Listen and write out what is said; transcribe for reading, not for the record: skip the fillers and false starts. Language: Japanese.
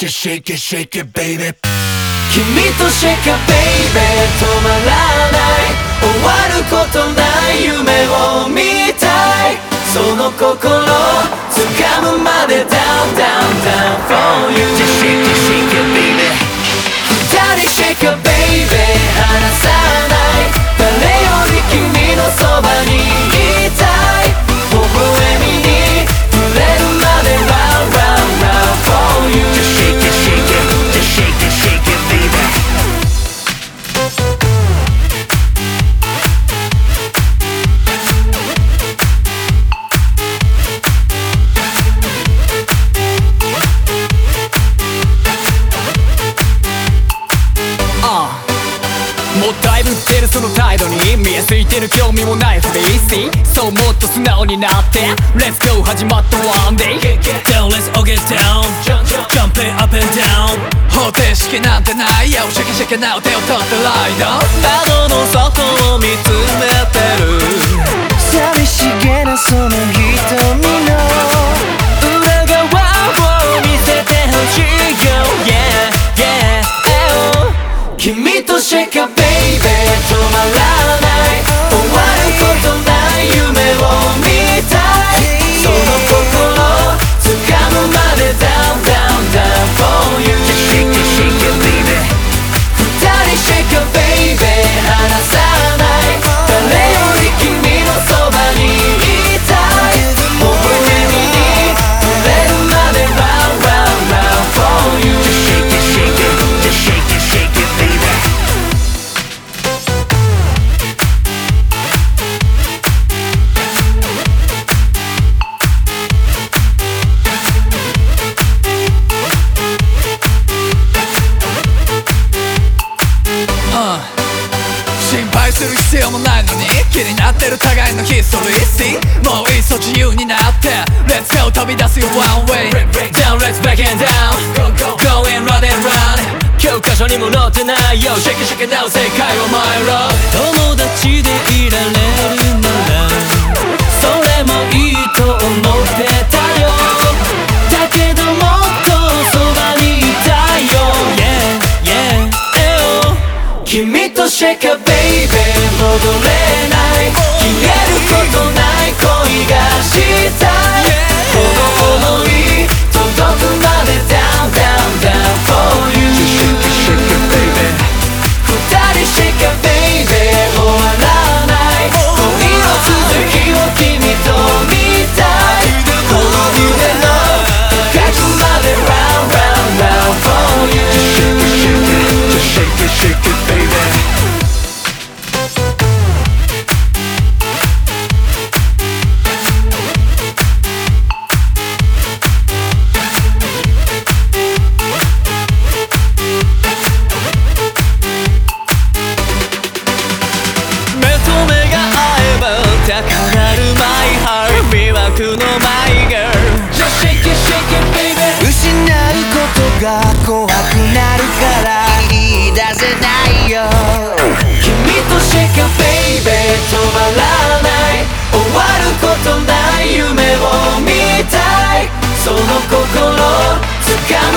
Just shake it, shake it, baby. 君とシェイカーベイベー止まらない終わることない夢を見たいその心掴むまで Down, down, down for you Just shake it, shake it, baby. 二人シェイカーベイベー離さない誰より君のそばにいたい微笑みに触れるまで Round, round, round for you Just shake it, shake it, just shake it, shake it, baby. Ah もうだいぶってるその態度に見えすいてる興味もないふり See そうもっと素直になって Let's go 始まった one day Down, let's all get down Jumping up and down 方程式なんてないよシャキシャキなお手を取ってライド窓の外を見つめてる寂しげなその瞳の裏側を見せてほしいよ Yeah, yeah, oh 君とシェイカーベイベー止まらない終わることない夢を見たいその心掴むまで Down, down, down for you Just shake it, shake it, baby. 二人シェイカーベイベー離さない誰より君のそばにいたい微笑みに触れるまで Round, round, round for you Just shake it, shake it, just shake it, shake it, baby. 心配する必要もないのに気になってる互いのヒストリー See もういっそ自由になって Let's go 飛び出すよ one way Down, let's back and down Going round and round 教科書にも載ってないよ Shake it, shake it now 世界を参ろう友達でいられるならそれもいいと思ってたよだけどもっとそばにいたいよ Yeah, yeah, oh 君とシェイカーベイベー戻れない消えることない恋がしたいこの想い届くまで Down, down, down for you Just shake it, shake it, baby. 二人シェイカーベイベー終わらない恋の続きを君と見たいこの胸の深くまで Round, round, round for you Just shake it, shake it, baby. 目と目が合えば高鳴る My heart 魅惑の My girl Just shake it, shake it, baby 失うことが怖くなるから言い出せないよ君とシェイカーベイベー止まらない終わることない夢を見たいその心掴